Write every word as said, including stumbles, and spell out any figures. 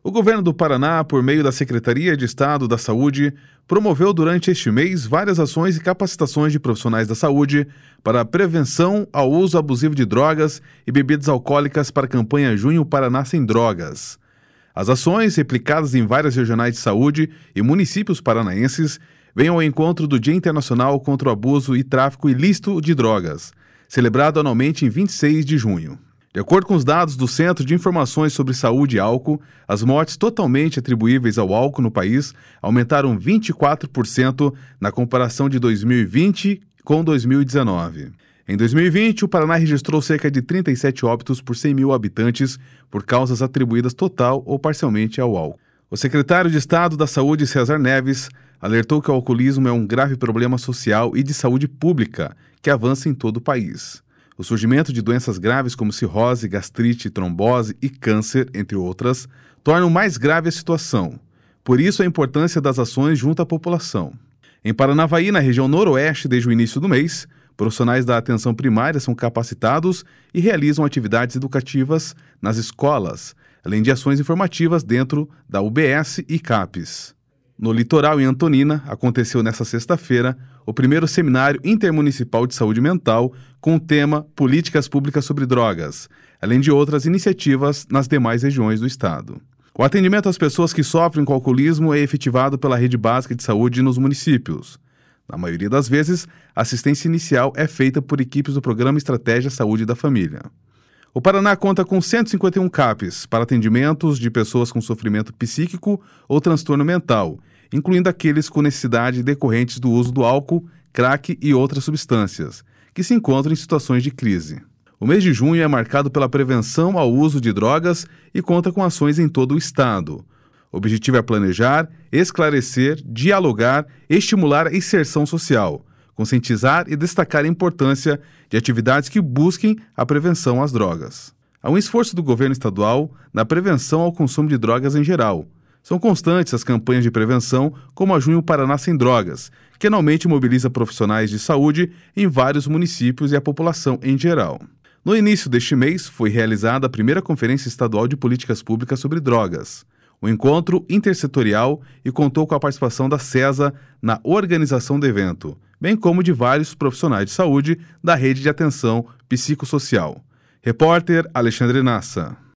O governo do Paraná, por meio da Secretaria de Estado da Saúde, promoveu durante este mês várias ações e capacitações de profissionais da saúde para a prevenção ao uso abusivo de drogas e bebidas alcoólicas para a campanha Junho Paraná Sem Drogas. As ações, replicadas em várias regionais de saúde e municípios paranaenses, vêm ao encontro do Dia Internacional contra o Abuso e Tráfico Ilícito de Drogas, celebrado anualmente em vinte e seis de junho. De acordo com os dados do Centro de Informações sobre Saúde e Álcool, as mortes totalmente atribuíveis ao álcool no país aumentaram vinte e quatro por cento na comparação de dois mil e vinte com dois mil e dezenove. Em dois mil e vinte, o Paraná registrou cerca de trinta e sete óbitos por cem mil habitantes por causas atribuídas total ou parcialmente ao álcool. O secretário de Estado da Saúde, César Neves, alertou que o alcoolismo é um grave problema social e de saúde pública que avança em todo o país. O surgimento de doenças graves como cirrose, gastrite, trombose e câncer, entre outras, tornam mais grave a situação. Por isso, a importância das ações junto à população. Em Paranavaí, na região noroeste, desde o início do mês, profissionais da atenção primária são capacitados e realizam atividades educativas nas escolas, além de ações informativas dentro da U B S e CAPES. No litoral, em Antonina, aconteceu nesta sexta-feira o primeiro seminário intermunicipal de saúde mental com o tema Políticas Públicas sobre Drogas, além de outras iniciativas nas demais regiões do estado. O atendimento às pessoas que sofrem com alcoolismo é efetivado pela Rede Básica de Saúde nos municípios. Na maioria das vezes, a assistência inicial é feita por equipes do Programa Estratégia Saúde da Família. O Paraná conta com cento e cinquenta e um CAPES para atendimentos de pessoas com sofrimento psíquico ou transtorno mental, incluindo aqueles com necessidade decorrentes do uso do álcool, crack e outras substâncias, que se encontram em situações de crise. O mês de junho é marcado pela prevenção ao uso de drogas e conta com ações em todo o estado. O objetivo é planejar, esclarecer, dialogar, estimular a inserção social, conscientizar e destacar a importância de atividades que busquem a prevenção às drogas. Há um esforço do governo estadual na prevenção ao consumo de drogas em geral. São constantes as campanhas de prevenção, como a Junho Paraná Sem Drogas, que anualmente mobiliza profissionais de saúde em vários municípios e a população em geral. No início deste mês, foi realizada a primeira Conferência Estadual de Políticas Públicas sobre Drogas. O encontro intersetorial e contou com a participação da SESA na organização do evento, bem como de vários profissionais de saúde da rede de atenção psicossocial. Repórter Alexandre Nassa.